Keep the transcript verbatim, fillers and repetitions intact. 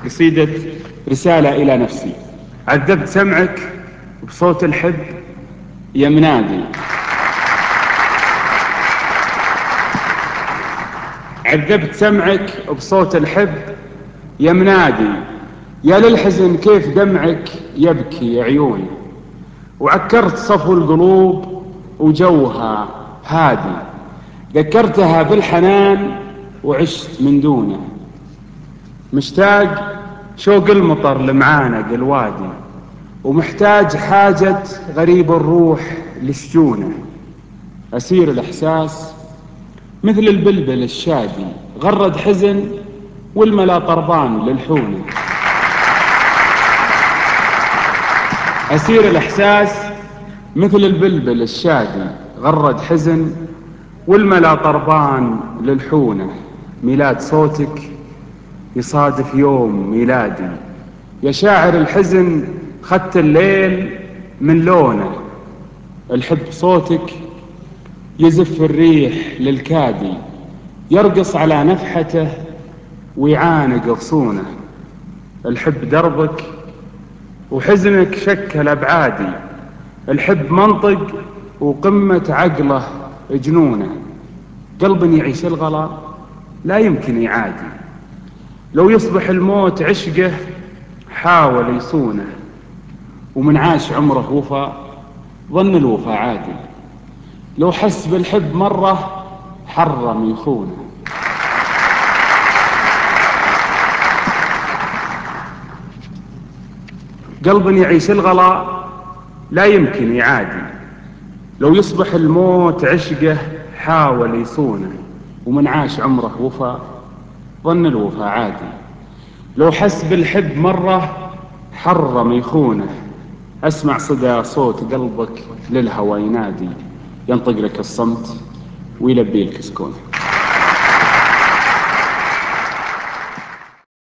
قصيدة رسالة إلى نفسي. عذبت سمعك بصوت الحب يا منادي، عذبت سمعك بصوت الحب يا منادي، يا للحزن كيف دمعك يبكي عيوني، وعكرت صفو القلوب وجوها هادي، ذكرتها بالحنان وعشت من دونه، مشتاق شوق المطر لمعانق الوادي، ومحتاج حاجة غريب الروح لشجونه، أسير الإحساس مثل البلبل الشادي، غرد حزن والملا طربان للحونه، أسير الإحساس مثل البلبل الشادي، غرد حزن والملا طربان للحونه، ميلاد صوتك يصادف يوم ميلادي، يا شاعر الحزن خدت الليل من لونه، الحب صوتك يزف الريح للكادي، يرقص على نفحته ويعانق غصونه، الحب دربك وحزنك شكل أبعادي، الحب منطق وقمة عقله جنونه، قلب يعيش الغلا لا يمكن يعادي، لو يصبح الموت عشقه حاول يصونه، ومن عاش عمره وفا ظن الوفا عادي، لو حس بالحب مرة حرم يخونه. قلب يعيش الغلا لا يمكن يعادي، لو يصبح الموت عشقه حاول يصونه، ومن عاش عمره وفا ظن الوفا عادي، لو حس بالحب مرة حرم يخونه، أسمع صدى صوت قلبك للهوى ينادي، ينطق لك الصمت ويلبي لك سكونه.